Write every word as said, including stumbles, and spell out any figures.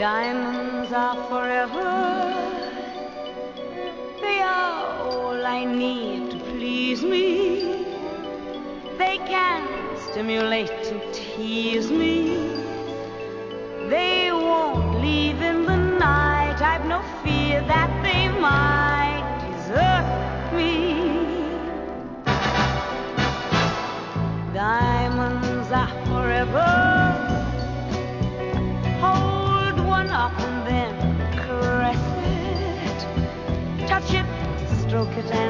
Diamonds are forever. They are all I need to please me. They can stimulate and tease me. They won't leave in the night. I've no fear that they might desert me. Diamonds are forever. Hold one up and then caress it. Touch it, stroke it